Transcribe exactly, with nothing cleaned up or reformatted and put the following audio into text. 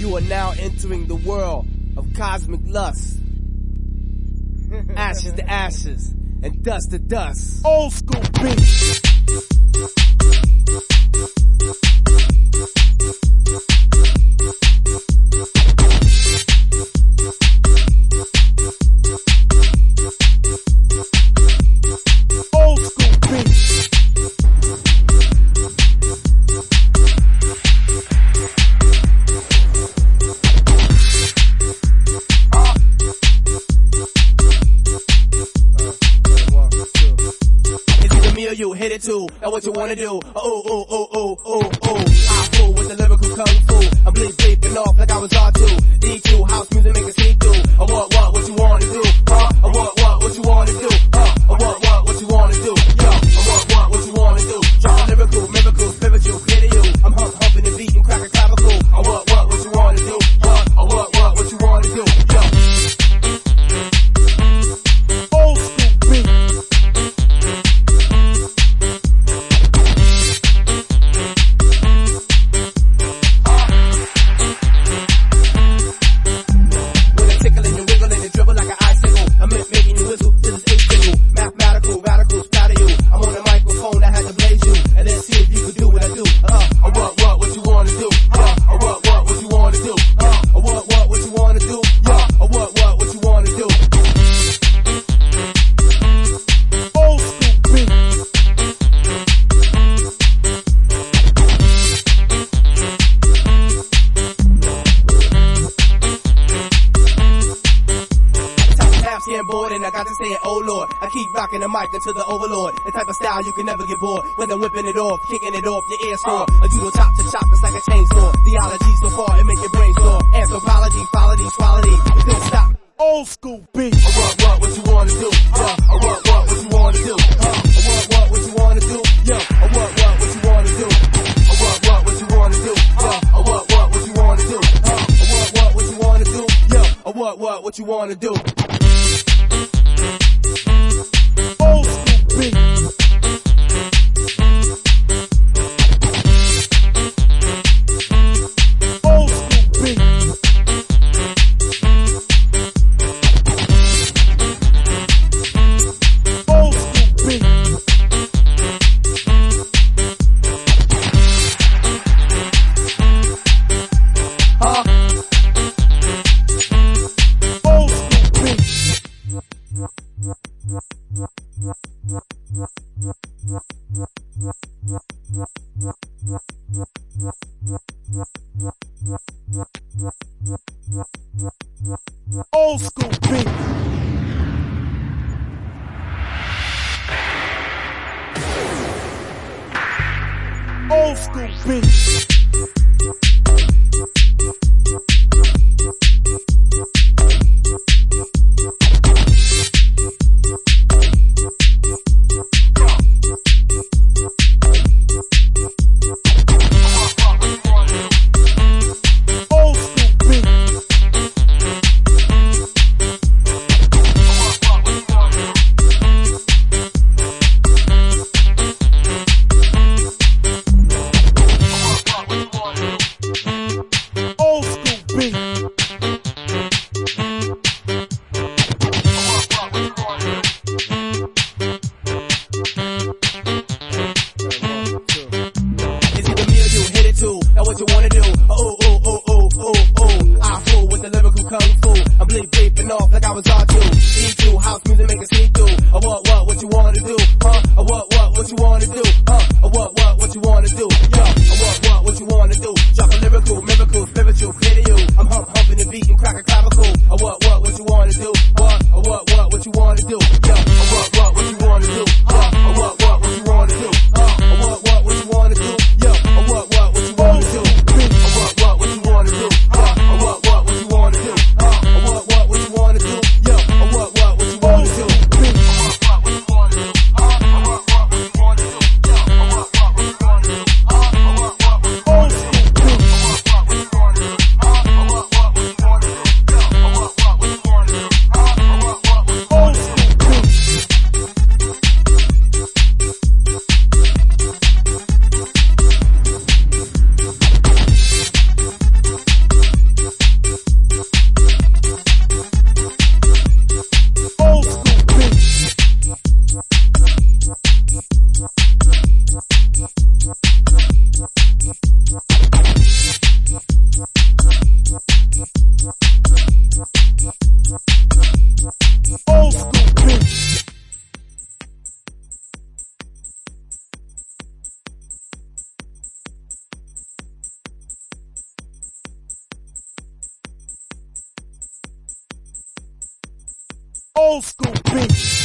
You are now entering the world of cosmic lust. Ashes to ashes and dust to dust. Old school beats. Old school beats. You hit it too, now what you wanna do? Oh, oh, oh, oh, oh, oh. I fool with the lyrical kung fu. I'm bleep bleeping off like I was R two. D Q, house music make it see through. Oh, what, what, what you wanna do? Huh? Oh, what, what, what you wanna do? Huh? Oh, what, what, what you wanna do? Yo, oh, what, what, what you wanna do? Drop a lyrical, miracle, spiritual, clear to you. I'm hump, humping the beat and cracking clavicle. Oh, what, what, what you wanna do? Huh? Oh, what, what, what you wanna do? Yo. Old school beat. And I got to say it, oh Lord, I keep rocking the mic until the overlord. The type of style you can never get bored. When I'm whipping it off, kicking it off your ear sore. A judo chop to chop, it's like a chainsaw. Theology so far, it make your brain sore. Anthropology, quality, quality, it don't stop. Old school beat. Oh, what, what, what you wanna do? Yeah. Oh, what, what, what you wanna do? Uh, oh, what, what, what you wanna do? Yeah. Oh, what, what, what you wanna do? Oh, what, what, what you wanna do? Yeah. Oh, what, what, what you wanna do? Uh, oh, what, what, what you wanna do? Yeah. Oh, what, what, what you wanna do? Old school beat. Old school beat. Old school beat. Huh? Old school beat. Old school beat. Old school beat. What you wanna do? Oh, oh, oh, oh, oh, oh. I fool with the lyrical kung fu. I'm bleep bleeping off like I was R two. D Q, house music make it see through. Oh, what, what, what you wanna do? Huh? Oh, what, what, what you wanna do? Huh? Oh, what, what, what you wanna do? Yo, oh, what, what, what you wanna do? Drop a lyrical, miracle, spiritual, clear to you. I'm hump, humping the beat and cracking clavicle. Oh, what, what, what you wanna do? What? Oh, what, what, what you wanna do? Yo, oh, what, what, what you wanna do? Huh? Oh, what, what, what you wanna do? Huh? Oh, what, what, what you wanna do? Yo, oh, what, what, what you wanna do? Oh, what, what, what you wanna do? Huh? Oh, what, what, what you wanna do? Huh? Oh, what, what, what you wanna do? Yo, oh, what, what, what you wanna do? Oh, what, what, what you wanna do? Huh? Oh, what, what, what you wanna do? Yo, oh, what, what, what you wanna do? Huh? Oh, what, what, what you wanna do? Oh, what, what, what you wanna do? Huh? Old school beat.